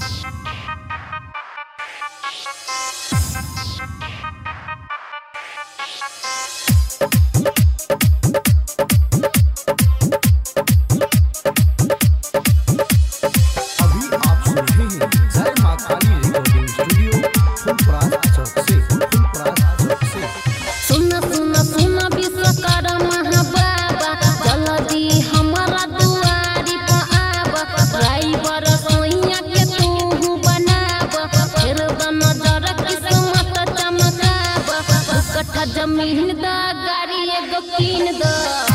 जमीन द गाड़ी एगो कीन द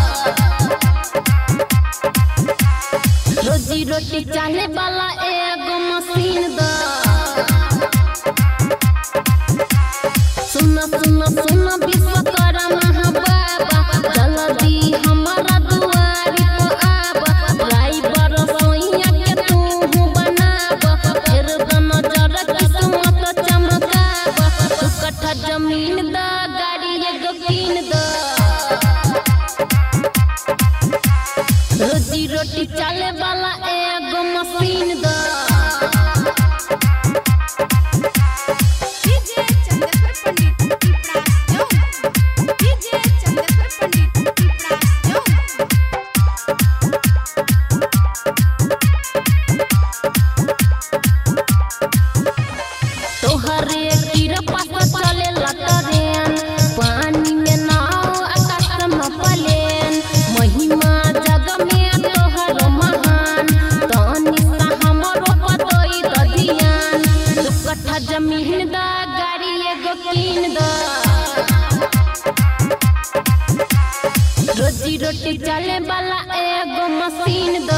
रोजी रोटी चाहे वाला एगो मशीन द सुन सुन सुन विश्वकर्मा बाबा जल्दी हमारा दुआरी पे आब ड्राइवर सोइया के तू बनाब फिर नजर किस्मत चमकाब दू कट्ठा जमीन द रोजी रोटी चले वाला एगो मशीन द तोहरे कृपा से चले ट्रेन पानी में नाव आकाश में प्लेन महिमा जग में तोहर महान तनी सा हमरो पतोई द ध्यान दू कट्ठा जमीन द गाड़ी एगो कीन द रोजी रोटी चले वाला एगो मशीन द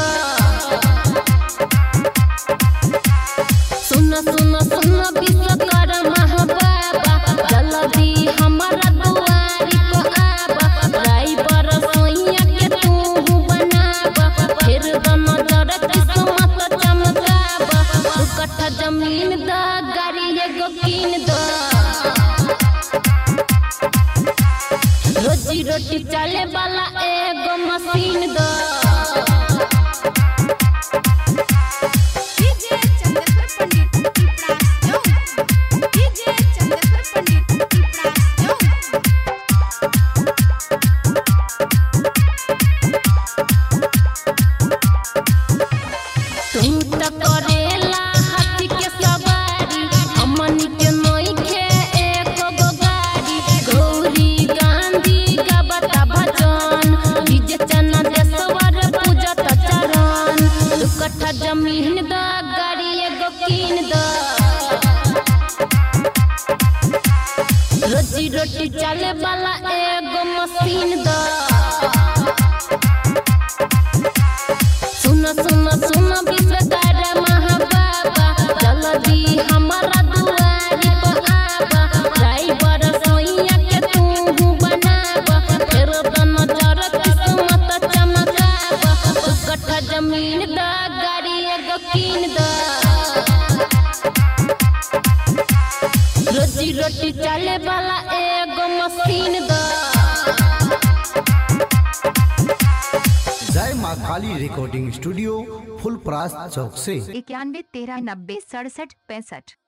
सुन सुन सुन विश्वकर्मा बाबा जल्दी हमारा दुआरी पे आब ड्राइवर सोइया के तू बनाब फिर नजर किस्मत चमकाब दू कट्ठा जमीन द गाड़ी एगो कीन द रोजी रोटी चले वाला एगो मशीन द करेला हाथी के सवारी हमनी के नइखे एको गो गाड़ी गौरी गांधी गावता भजन डीजे चना देशवर पूजत चरण दू कट्ठा जमीन द गाड़ी एगो कीन द रोजी रोटी चले वाला एगो मशीन द सुन सुन सुन विश्वकर्मा बाबा जल्दी हमारा दुआरी पे आब ड्राइवर सोइया के तू बनाब फिर नजर किस्मत चमकाब दू कट्ठा जमीन द गाड़ी एगो कीन द रोजी रोटी चले वाला एगो machine the Jai Maa Kali recording studio Phulparas चौक से 91 13 90 67 65।